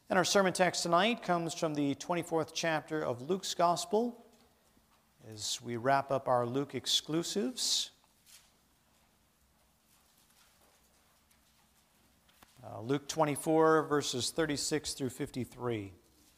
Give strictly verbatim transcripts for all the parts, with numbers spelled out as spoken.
And our sermon text tonight comes from the twenty-fourth chapter of Luke's Gospel as we wrap up our Luke exclusives. Uh, Luke twenty-four, verses thirty-six through fifty-three.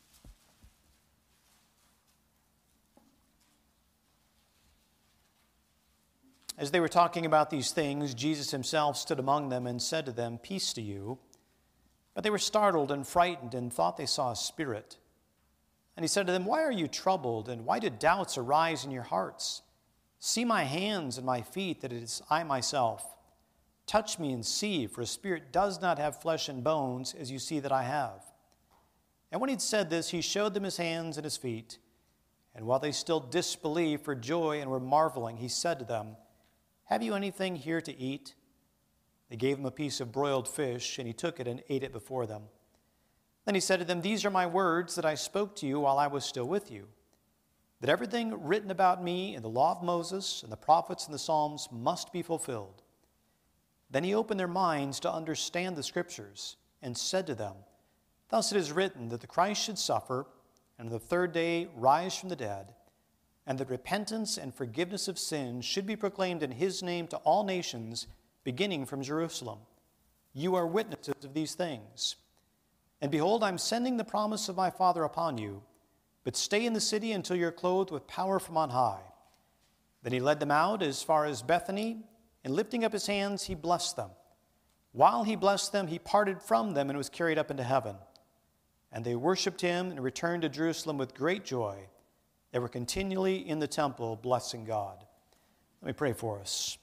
As they were talking about these things, Jesus himself stood among them and said to them, "Peace to you." But they were startled and frightened and thought they saw a spirit. And he said to them, "Why are you troubled, and why do doubts arise in your hearts? See my hands and my feet, that it is I myself. Touch me and see, for a spirit does not have flesh and bones, as you see that I have." And when he had said this, he showed them his hands and his feet. And while they still disbelieved for joy and were marveling, he said to them, "Have you anything here to eat?" They gave him a piece of broiled fish, and he took it and ate it before them. Then he said to them, "These are my words that I spoke to you while I was still with you, that everything written about me in the law of Moses and the prophets and the Psalms must be fulfilled." Then he opened their minds to understand the Scriptures, and said to them, "Thus it is written that the Christ should suffer, and on the third day rise from the dead, and that repentance and forgiveness of sins should be proclaimed in his name to all nations, beginning from Jerusalem. You are witnesses of these things. And behold, I am sending the promise of my Father upon you, but stay in the city until you are clothed with power from on high." Then he led them out as far as Bethany, and lifting up his hands, he blessed them. While he blessed them, he parted from them and was carried up into heaven. And they worshipped him and returned to Jerusalem with great joy. They were continually in the temple blessing God. Let me pray for us.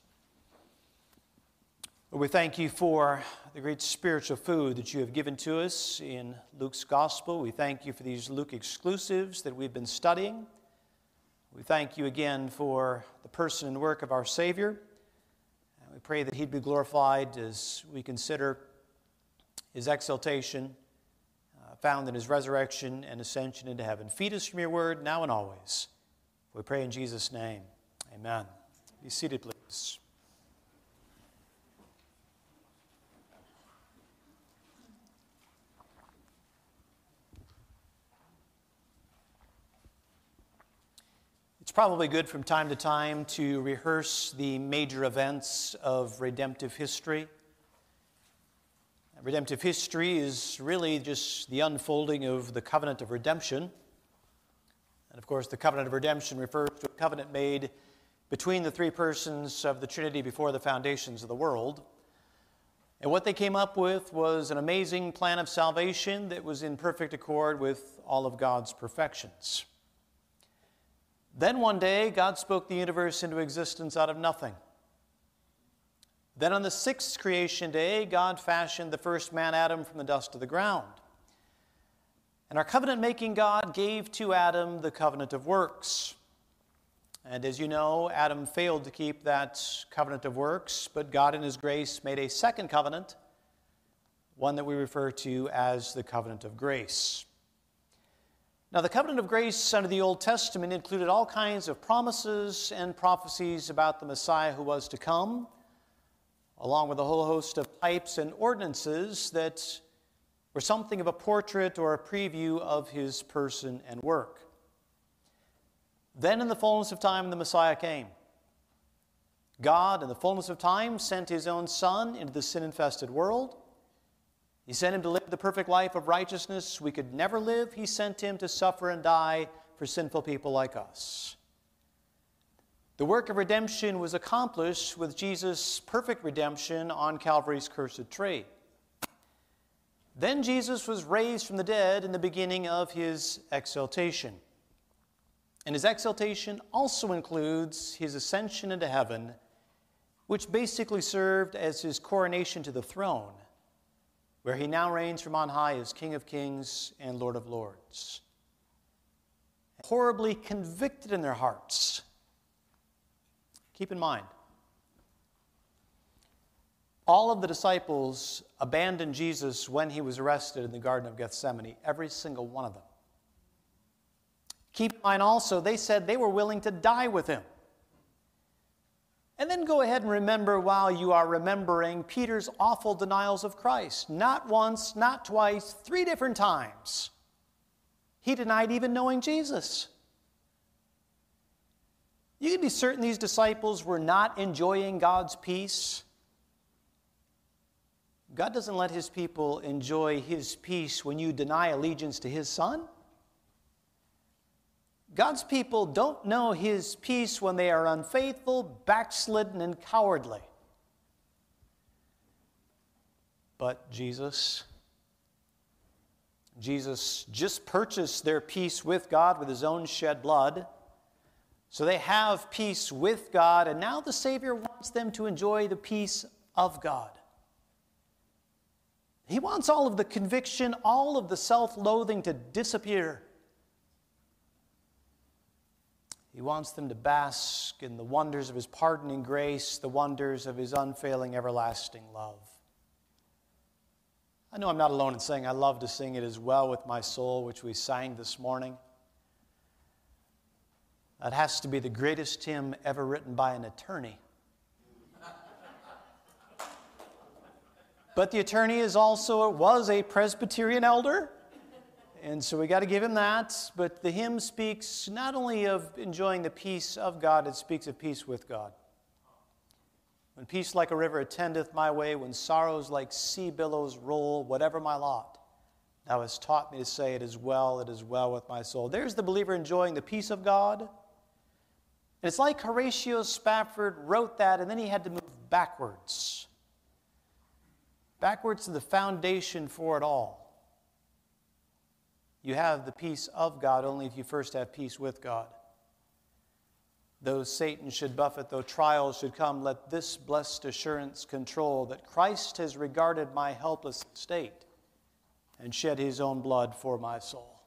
Lord, we thank you for the great spiritual food that you have given to us in Luke's Gospel. We thank you for these Luke exclusives that we've been studying. We thank you again for the person and work of our Savior. And we pray that he'd be glorified as we consider his exaltation uh, found in his resurrection and ascension into heaven. Feed us from your word now and always. We pray in Jesus' name. Amen. Be seated, please. It's probably good from time to time to rehearse the major events of redemptive history. Redemptive history is really just the unfolding of the covenant of redemption. And of course, the covenant of redemption refers to a covenant made between the three persons of the Trinity before the foundations of the world. And what they came up with was an amazing plan of salvation that was in perfect accord with all of God's perfections. Then one day, God spoke the universe into existence out of nothing. Then on the sixth creation day, God fashioned the first man, Adam, from the dust of the ground. And our covenant-making God gave to Adam the covenant of works. And as you know, Adam failed to keep that covenant of works, but God in his grace made a second covenant, one that we refer to as the covenant of grace. Now, the covenant of grace under the Old Testament included all kinds of promises and prophecies about the Messiah who was to come, along with a whole host of types and ordinances that were something of a portrait or a preview of his person and work. Then, in the fullness of time, the Messiah came. God, in the fullness of time, sent his own Son into the sin-infested world. He sent him to live the perfect life of righteousness we could never live. He sent him to suffer and die for sinful people like us. The work of redemption was accomplished with Jesus' perfect redemption on Calvary's cursed tree. Then Jesus was raised from the dead in the beginning of his exaltation. And his exaltation also includes his ascension into heaven, which basically served as his coronation to the throne, where he now reigns from on high as King of Kings and Lord of Lords. Horribly convicted in their hearts. Keep in mind, all of the disciples abandoned Jesus when he was arrested in the Garden of Gethsemane, every single one of them. Keep in mind also, they said they were willing to die with him. And then go ahead and remember while you are remembering Peter's awful denials of Christ. Not once, not twice, three different times. He denied even knowing Jesus. You can be certain these disciples were not enjoying God's peace. God doesn't let his people enjoy his peace when you deny allegiance to his Son. God's people don't know his peace when they are unfaithful, backslidden, and cowardly. But Jesus, Jesus just purchased their peace with God with his own shed blood. So they have peace with God, and now the Savior wants them to enjoy the peace of God. He wants all of the conviction, all of the self-loathing to disappear. He wants them to bask in the wonders of his pardoning grace, the wonders of his unfailing, everlasting love. I know I'm not alone in saying I love to sing It Is Well With My Soul, which we sang this morning. That has to be the greatest hymn ever written by an attorney. But the attorney is also, was a Presbyterian elder, and so we got to give him that. But the hymn speaks not only of enjoying the peace of God, it speaks of peace with God. When peace like a river attendeth my way, when sorrows like sea billows roll, whatever my lot, thou hast taught me to say, it is well, it is well with my soul. There's the believer enjoying the peace of God. And it's like Horatio Spafford wrote that, and then he had to move backwards. Backwards to the foundation for it all. You have the peace of God only if you first have peace with God. Though Satan should buffet, though trials should come, let this blessed assurance control that Christ has regarded my helpless state and shed his own blood for my soul.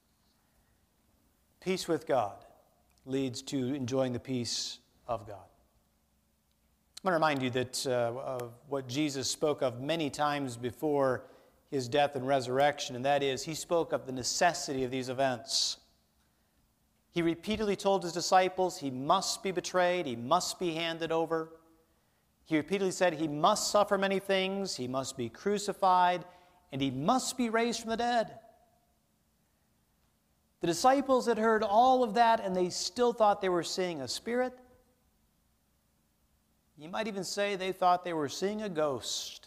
Peace with God leads to enjoying the peace of God. I want to remind you that uh, of what Jesus spoke of many times before his death and resurrection, and that is, he spoke of the necessity of these events. He repeatedly told his disciples he must be betrayed, he must be handed over. He repeatedly said he must suffer many things, he must be crucified, and he must be raised from the dead. The disciples had heard all of that, and they still thought they were seeing a spirit. You might even say they thought they were seeing a ghost.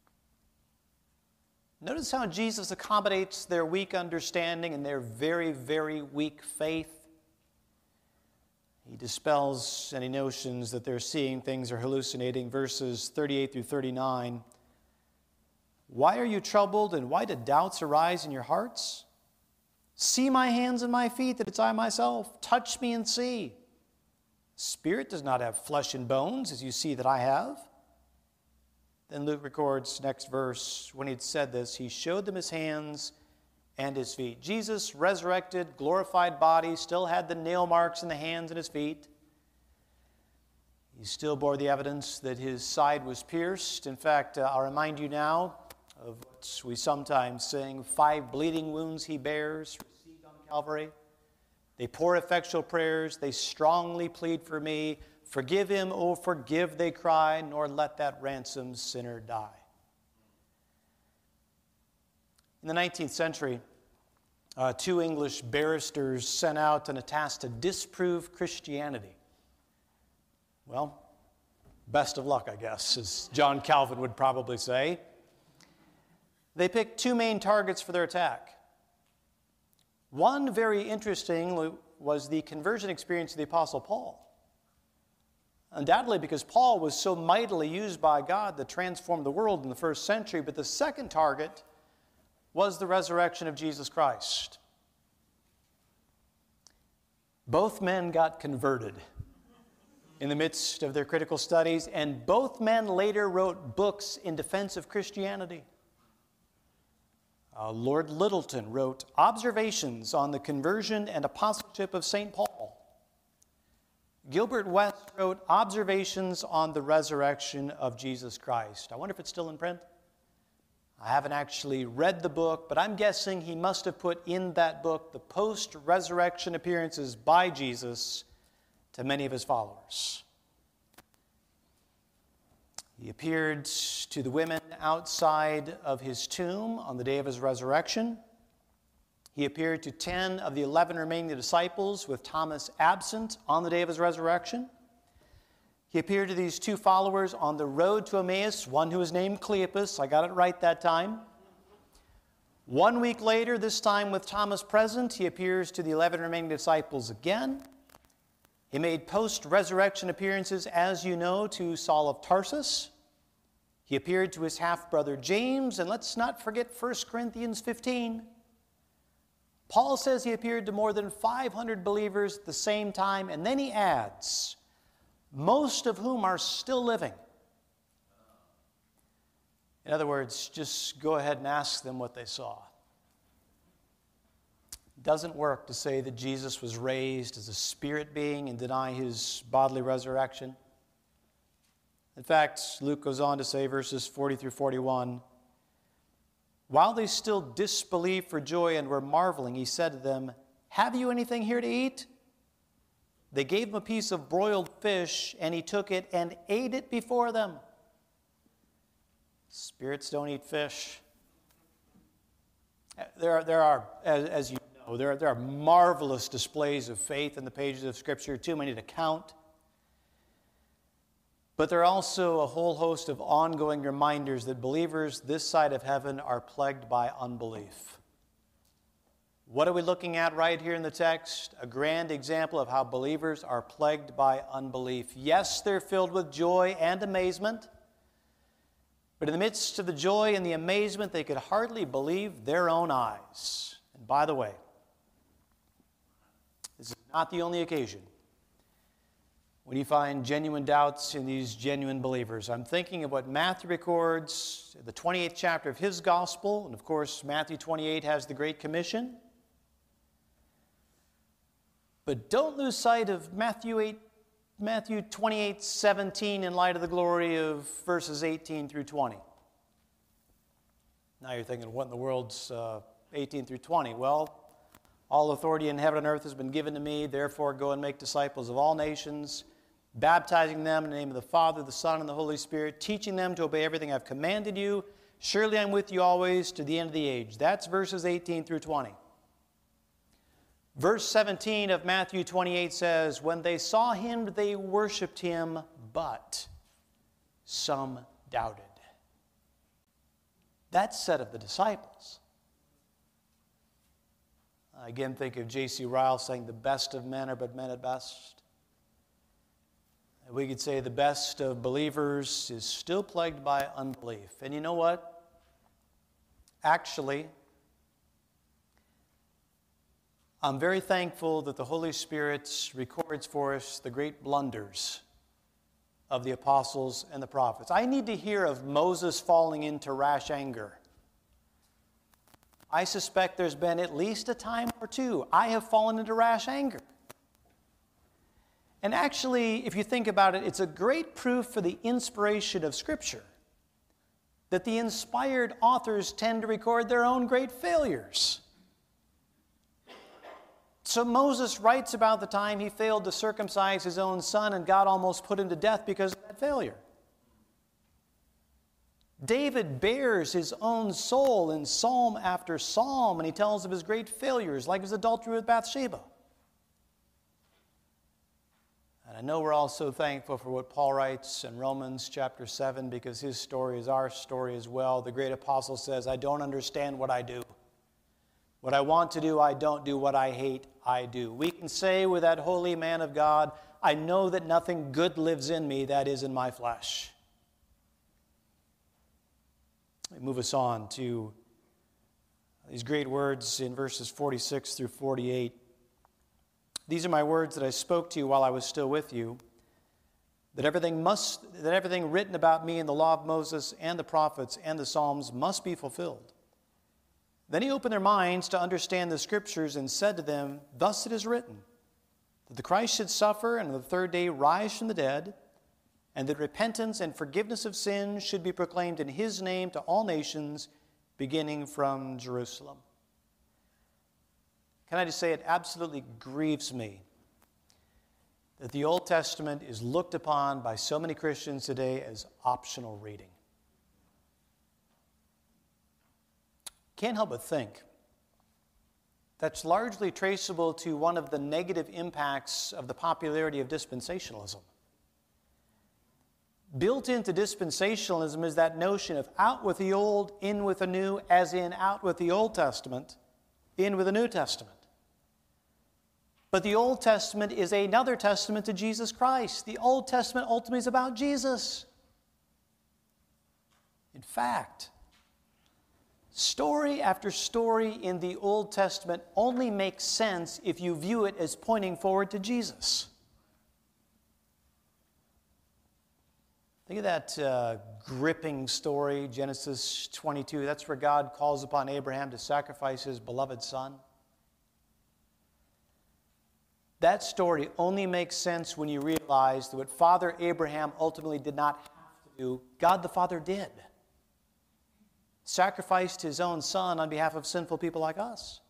Notice how Jesus accommodates their weak understanding and their very, very weak faith. He dispels any notions that they're seeing things or hallucinating. Verses thirty-eight through thirty-nine. Why are you troubled, and why do doubts arise in your hearts? See my hands and my feet, that it's I myself. Touch me and see. Spirit does not have flesh and bones, as you see that I have. Then Luke records, next verse, when he had said this, he showed them his hands and his feet. Jesus, resurrected, glorified body, still had the nail marks in the hands and his feet. He still bore the evidence that his side was pierced. In fact, uh, I'll remind you now of what we sometimes sing, five bleeding wounds he bears, received on Calvary. They pour effectual prayers. They strongly plead for me. Forgive him, oh, forgive, they cry, nor let that ransomed sinner die. In the nineteenth century, uh, two English barristers sent out an task to disprove Christianity. Well, best of luck, I guess, as John Calvin would probably say. They picked two main targets for their attack. One, very interesting, was the conversion experience of the Apostle Paul. Undoubtedly because Paul was so mightily used by God to transform the world in the first century. But the second target was the resurrection of Jesus Christ. Both men got converted in the midst of their critical studies, and both men later wrote books in defense of Christianity. Uh, Lord Lyttelton wrote Observations on the Conversion and Apostleship of Saint Paul. Gilbert West wrote Observations on the Resurrection of Jesus Christ. I wonder if it's still in print. I haven't actually read the book, but I'm guessing he must have put in that book the post-resurrection appearances by Jesus to many of his followers. He appeared to the women outside of his tomb on the day of his resurrection. He appeared to ten of the eleven remaining disciples, with Thomas absent on the day of his resurrection. He appeared to these two followers on the road to Emmaus, one who was named Cleopas. I got it right that time. One week later, this time with Thomas present, he appears to the eleven remaining disciples again. He made post-resurrection appearances, as you know, to Saul of Tarsus. He appeared to his half-brother James, and let's not forget First Corinthians fifteen. Paul says he appeared to more than five hundred believers at the same time, and then he adds, most of whom are still living. In other words, just go ahead and ask them what they saw. It doesn't work to say that Jesus was raised as a spirit being and deny his bodily resurrection. In fact, Luke goes on to say, verses forty through forty-one, while they still disbelieved for joy and were marveling, he said to them, have you anything here to eat? They gave him a piece of broiled fish, and he took it and ate it before them. Spirits don't eat fish. There are, there are as, as you know, there are, there are marvelous displays of faith in the pages of Scripture, too many to count. But there are also a whole host of ongoing reminders that believers this side of heaven are plagued by unbelief. What are we looking at right here in the text? A grand example of how believers are plagued by unbelief. Yes, they're filled with joy and amazement, but in the midst of the joy and the amazement, they could hardly believe their own eyes. And by the way, this is not the only occasion when you find genuine doubts in these genuine believers. I'm thinking of what Matthew records in the twenty-eighth chapter of his gospel. And of course, Matthew twenty-eight has the Great Commission. But don't lose sight of Matthew eight, Matthew twenty-eight seventeen in light of the glory of verses eighteen through twenty. Now you're thinking, what in the world's uh, eighteen through twenty? Well, all authority in heaven and earth has been given to me. Therefore, go and make disciples of all nations, baptizing them in the name of the Father, the Son, and the Holy Spirit, teaching them to obey everything I've commanded you. Surely I'm with you always to the end of the age. That's verses eighteen through twenty. Verse seventeen of Matthew twenty-eight says, when they saw him, they worshiped him, but some doubted. That's said of the disciples. I again think of J C Ryle saying, the best of men are but men at best. And we could say the best of believers is still plagued by unbelief. And you know what? Actually, I'm very thankful that the Holy Spirit records for us the great blunders of the apostles and the prophets. I need to hear of Moses falling into rash anger. I suspect there's been at least a time or two I have fallen into rash anger. And actually, if you think about it, it's a great proof for the inspiration of Scripture that the inspired authors tend to record their own great failures. So Moses writes about the time he failed to circumcise his own son and God almost put him to death because of that failure. David bears his own soul in psalm after psalm, and he tells of his great failures, like his adultery with Bathsheba. And I know we're all so thankful for what Paul writes in Romans chapter seven, because his story is our story as well. The great apostle says, I don't understand what I do. What I want to do, I don't do. What I hate, I do. We can say with that holy man of God, I know that nothing good lives in me, that is in my flesh. We move us on to these great words in verses forty-six through forty-eight. These are my words that I spoke to you while I was still with you, that everything must, that everything written about me in the law of Moses and the prophets and the Psalms must be fulfilled. Then he opened their minds to understand the Scriptures and said to them, thus it is written, that the Christ should suffer and on the third day rise from the dead, and that repentance and forgiveness of sins should be proclaimed in his name to all nations, beginning from Jerusalem. Can I just say, it absolutely grieves me that the Old Testament is looked upon by so many Christians today as optional reading. Can't help but think that's largely traceable to one of the negative impacts of the popularity of dispensationalism. Built into dispensationalism is that notion of out with the old, in with the new, as in out with the Old Testament, in with the New Testament. But the Old Testament is another testament to Jesus Christ. The Old Testament ultimately is about Jesus. In fact, story after story in the Old Testament only makes sense if you view it as pointing forward to Jesus. Think of that uh, gripping story, Genesis twenty-two. That's where God calls upon Abraham to sacrifice his beloved son. That story only makes sense when you realize that what Father Abraham ultimately did not have to do, God the Father did. Sacrificed his own son on behalf of sinful people like us.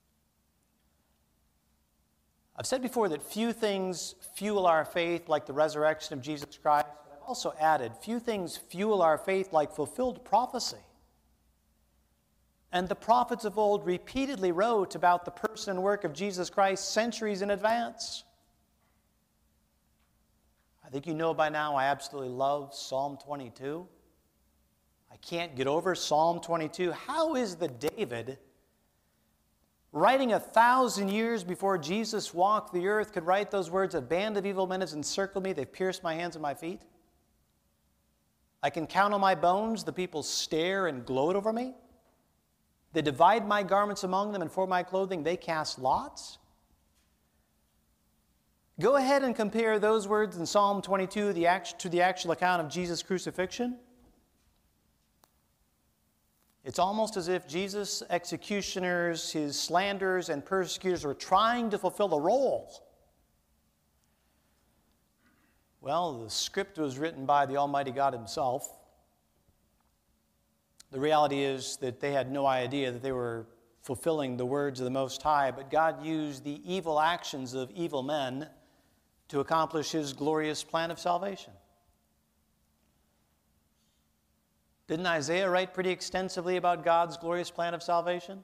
I've said before that few things fuel our faith like the resurrection of Jesus Christ, but I've also added few things fuel our faith like fulfilled prophecy. And the prophets of old repeatedly wrote about the person and work of Jesus Christ centuries in advance. I think you know by now I absolutely love Psalm twenty-two. I can't get over Psalm twenty-two. How is the David, writing a thousand years before Jesus walked the earth, could write those words, "A band of evil men has encircled me, they've pierced my hands and my feet. I can count on my bones, the people stare and gloat over me. They divide my garments among them, and for my clothing they cast lots." Go ahead and compare those words in Psalm twenty-two the act- to the actual account of Jesus' crucifixion. It's almost as if Jesus' executioners, his slanderers, and persecutors were trying to fulfill the role. Well, the script was written by the Almighty God himself. The reality is that they had no idea that they were fulfilling the words of the Most High, but God used the evil actions of evil men to accomplish his glorious plan of salvation. Didn't Isaiah write pretty extensively about God's glorious plan of salvation?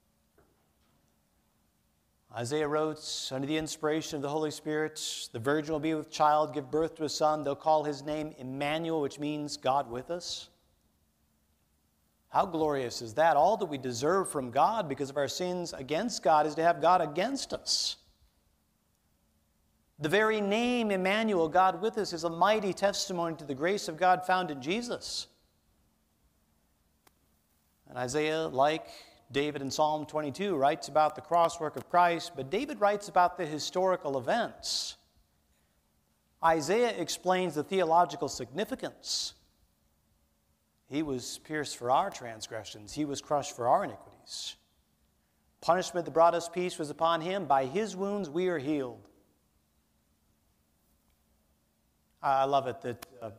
Isaiah wrote, under the inspiration of the Holy Spirit, the virgin will be with child, give birth to a son. They'll call his name Emmanuel, which means God with us. How glorious is that? All that we deserve from God because of our sins against God is to have God against us. The very name Emmanuel, God with us, is a mighty testimony to the grace of God found in Jesus. And Isaiah, like David in Psalm twenty-two, writes about the crosswork of Christ, but David writes about the historical events. Isaiah explains the theological significance. He was pierced for our transgressions. He was crushed for our iniquities. Punishment that brought us peace was upon him. By his wounds we are healed. I love it that uh,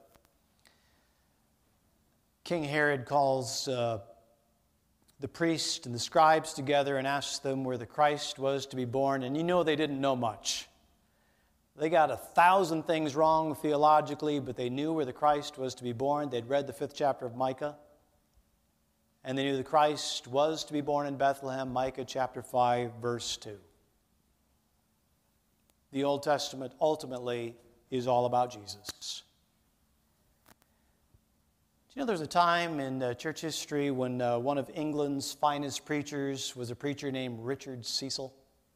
King Herod calls uh, the priests and the scribes together and asks them where the Christ was to be born. And you know they didn't know much. They got a thousand things wrong theologically, but they knew where the Christ was to be born. They'd read the fifth chapter of Micah. And they knew the Christ was to be born in Bethlehem, Micah chapter five, verse two. The Old Testament ultimately is all about Jesus. Do you know there's a time in uh, church history when uh, one of England's finest preachers was a preacher named Richard Cecil?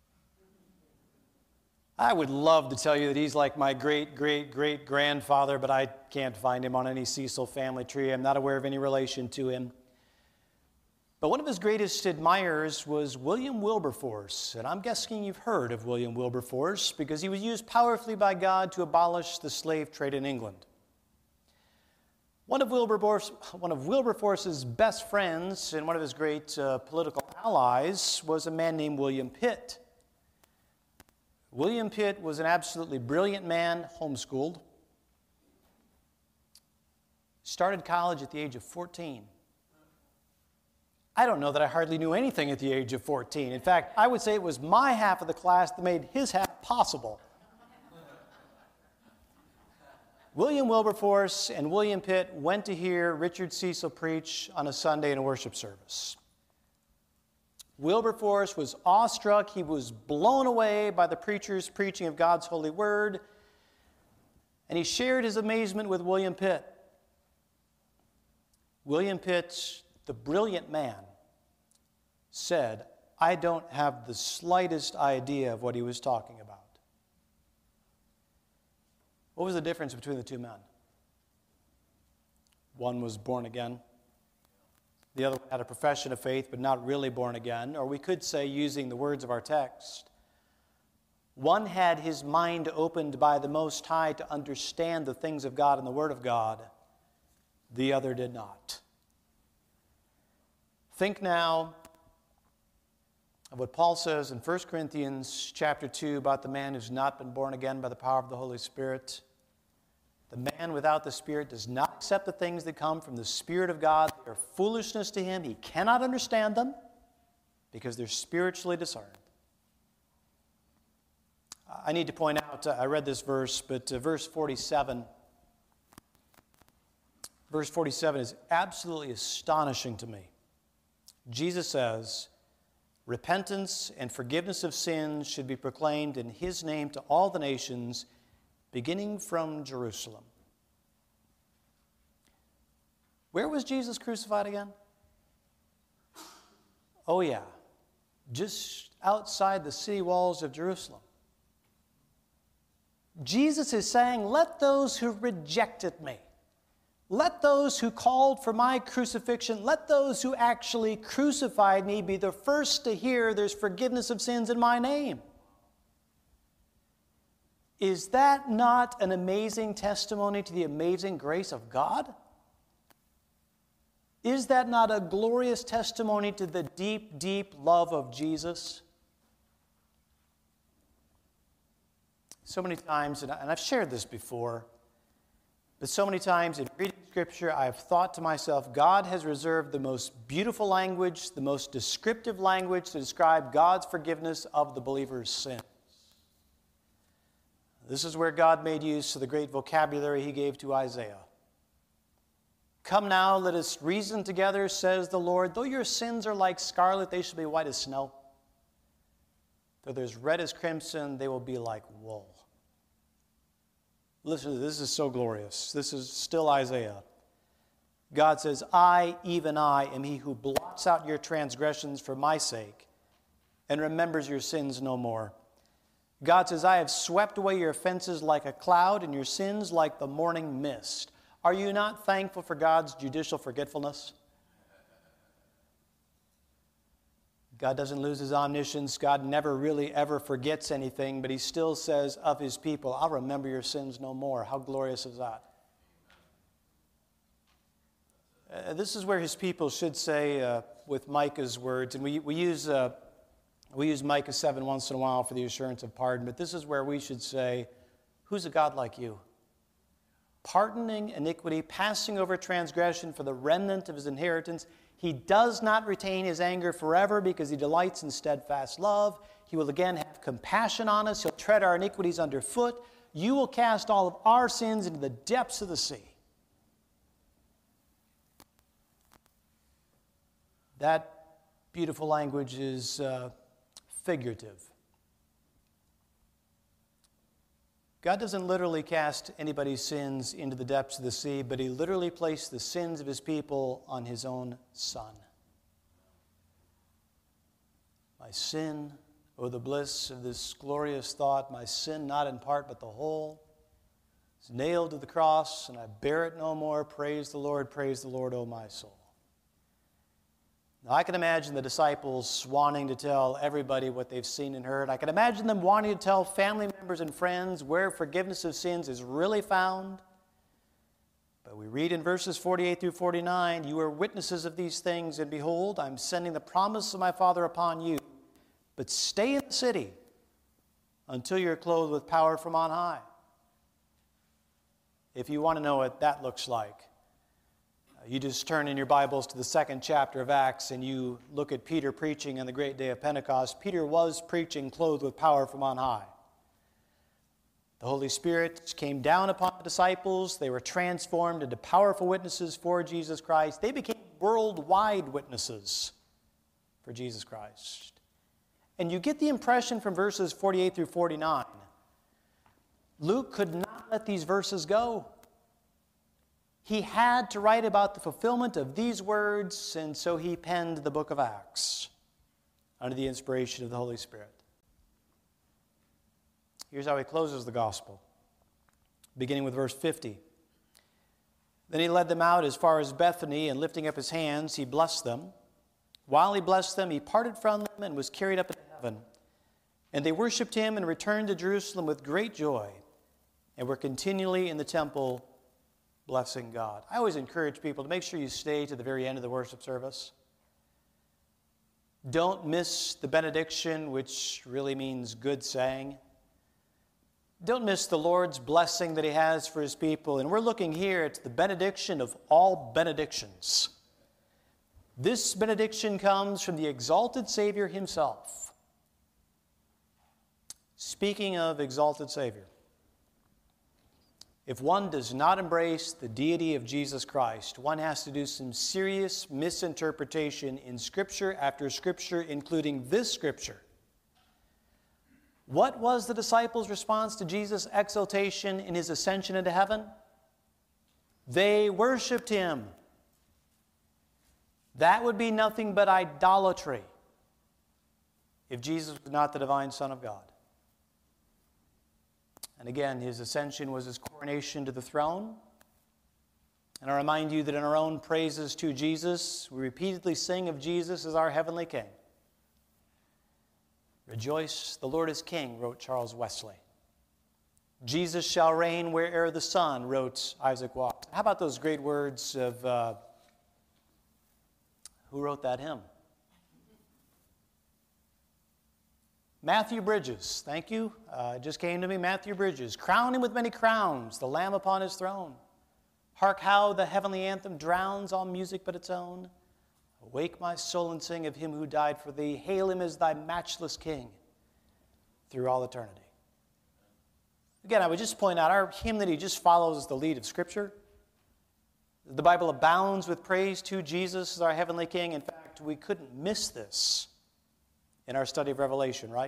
I would love to tell you that he's like my great, great, great grandfather, but I can't find him on any Cecil family tree. I'm not aware of any relation to him. But one of his greatest admirers was William Wilberforce, and I'm guessing you've heard of William Wilberforce because he was used powerfully by God to abolish the slave trade in England. One of Wilberforce, one of Wilberforce's best friends and one of his great uh, political allies was a man named William Pitt. William Pitt was an absolutely brilliant man, homeschooled. Started college at the age of fourteen. I don't know that I hardly knew anything at the age of fourteen. In fact, I would say it was my half of the class that made his half possible. William Wilberforce and William Pitt went to hear Richard Cecil preach on a Sunday in a worship service. Wilberforce was awestruck. He was blown away by the preacher's preaching of God's holy word, and he shared his amazement with William Pitt. William Pitt, the brilliant man, said, "I don't have the slightest idea of what he was talking about." What was the difference between the two men? One was born again. The other had a profession of faith, but not really born again. Or we could say, using the words of our text, one had his mind opened by the Most High to understand the things of God and the Word of God. The other did not. Think now of what Paul says in First Corinthians chapter two about the man who's not been born again by the power of the Holy Spirit. The man without the Spirit does not accept the things that come from the Spirit of God. They are foolishness to him. He cannot understand them because they're spiritually discerned. I need to point out, uh, I read this verse, but uh, verse forty-seven, verse forty-seven is absolutely astonishing to me. Jesus says, repentance and forgiveness of sins should be proclaimed in his name to all the nations, beginning from Jerusalem. Where was Jesus crucified again? Oh yeah, just outside the city walls of Jerusalem. Jesus is saying, let those who rejected me, let those who called for my crucifixion, let those who actually crucified me be the first to hear there's forgiveness of sins in my name. Is that not an amazing testimony to the amazing grace of God? Is that not a glorious testimony to the deep, deep love of Jesus? So many times, and I've shared this before, but so many times in reading Scripture, I've thought to myself, God has reserved the most beautiful language, the most descriptive language to describe God's forgiveness of the believer's sin. This is where God made use of the great vocabulary he gave to Isaiah. Come now, let us reason together, says the Lord. Though your sins are like scarlet, they shall be white as snow. Though they're as red as crimson, they will be like wool. Listen to this. This is so glorious. This is still Isaiah. God says, I, even I, am he who blots out your transgressions for my sake and remembers your sins no more. God says, I have swept away your offenses like a cloud and your sins like the morning mist. Are you not thankful for God's judicial forgetfulness? God doesn't lose his omniscience. God never really ever forgets anything, but he still says of his people, I'll remember your sins no more. How glorious is that? Uh, this is where his people should say, uh, with Micah's words, and we, we use... Uh, We use Micah seven once in a while for the assurance of pardon, but this is where we should say, who's a God like you? Pardoning iniquity, passing over transgression for the remnant of his inheritance. He does not retain his anger forever because he delights in steadfast love. He will again have compassion on us. He'll tread our iniquities underfoot. You will cast all of our sins into the depths of the sea. That beautiful language is uh, figurative. God doesn't literally cast anybody's sins into the depths of the sea, but he literally placed the sins of his people on his own Son. My sin, oh the bliss of this glorious thought, my sin not in part but the whole, is nailed to the cross, and I bear it no more. Praise the Lord, praise the Lord, O my soul. Now, I can imagine the disciples wanting to tell everybody what they've seen and heard. I can imagine them wanting to tell family members and friends where forgiveness of sins is really found. But we read in verses forty-eight through forty-nine, you are witnesses of these things, and behold, I'm sending the promise of my Father upon you. But stay in the city until you're clothed with power from on high. If you want to know what that looks like, you just turn in your Bibles to the second chapter of Acts and you look at Peter preaching on the great day of Pentecost. Peter was preaching clothed with power from on high. The Holy Spirit came down upon the disciples. They were transformed into powerful witnesses for Jesus Christ. They became worldwide witnesses for Jesus Christ. And you get the impression from verses forty-eight through forty-nine, Luke could not let these verses go. He had to write about the fulfillment of these words, and so he penned the book of Acts under the inspiration of the Holy Spirit. Here's how he closes the gospel, beginning with verse fifty. Then he led them out as far as Bethany, and lifting up his hands, he blessed them. While he blessed them, he parted from them and was carried up into heaven. And they worshipped him and returned to Jerusalem with great joy, and were continually in the temple blessing God. I always encourage people to make sure you stay to the very end of the worship service. Don't miss the benediction, which really means good saying. Don't miss the Lord's blessing that he has for his people. And we're looking here at the benediction of all benedictions. This benediction comes from the exalted Savior himself. Speaking of exalted Savior, if one does not embrace the deity of Jesus Christ, one has to do some serious misinterpretation in Scripture after Scripture, including this Scripture. What was the disciples' response to Jesus' exaltation in his ascension into heaven? They worshiped him. That would be nothing but idolatry if Jesus was not the divine Son of God. And again, his ascension was his coronation to the throne. And I remind you that in our own praises to Jesus, we repeatedly sing of Jesus as our heavenly King. Rejoice, the Lord is King, wrote Charles Wesley. Jesus shall reign where'er the sun, wrote Isaac Watts. How about those great words of, uh, who wrote that hymn? Matthew Bridges, thank you. Uh, it just came to me, Matthew Bridges. Crown him with many crowns, the Lamb upon his throne. Hark how the heavenly anthem drowns all music but its own. Awake my soul and sing of him who died for thee. Hail him as thy matchless King through all eternity. Again, I would just point out our hymnody just follows the lead of Scripture. The Bible abounds with praise to Jesus as our heavenly King. In fact, we couldn't miss this in our study of Revelation, right?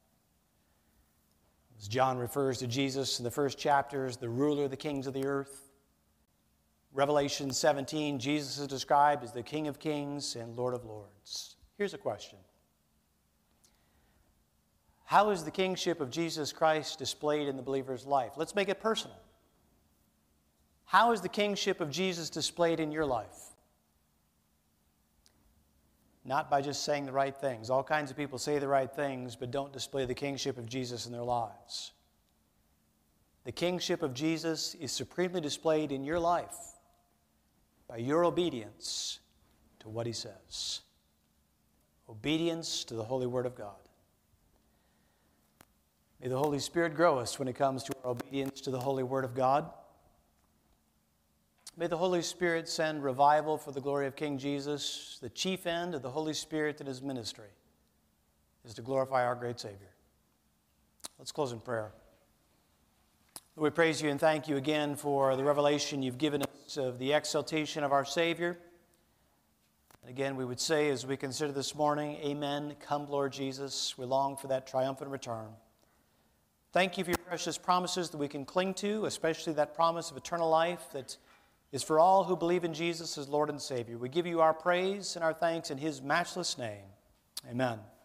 As John refers to Jesus in the first chapters, the ruler of the kings of the earth. Revelation seventeen, Jesus is described as the King of kings and Lord of lords. Here's a question. How is the kingship of Jesus Christ displayed in the believer's life? Let's make it personal. How is the kingship of Jesus displayed in your life? Not by just saying the right things. All kinds of people say the right things, but don't display the kingship of Jesus in their lives. The kingship of Jesus is supremely displayed in your life by your obedience to what he says. Obedience to the holy word of God. May the Holy Spirit grow us when it comes to our obedience to the holy word of God. May the Holy Spirit send revival for the glory of King Jesus. The chief end of the Holy Spirit in his ministry is to glorify our great Savior. Let's close in prayer. Lord, we praise you and thank you again for the revelation you've given us of the exaltation of our Savior. And again, we would say as we consider this morning, amen, come Lord Jesus. We long for that triumphant return. Thank you for your precious promises that we can cling to, especially that promise of eternal life that is for all who believe in Jesus as Lord and Savior. We give you our praise and our thanks in his matchless name. Amen.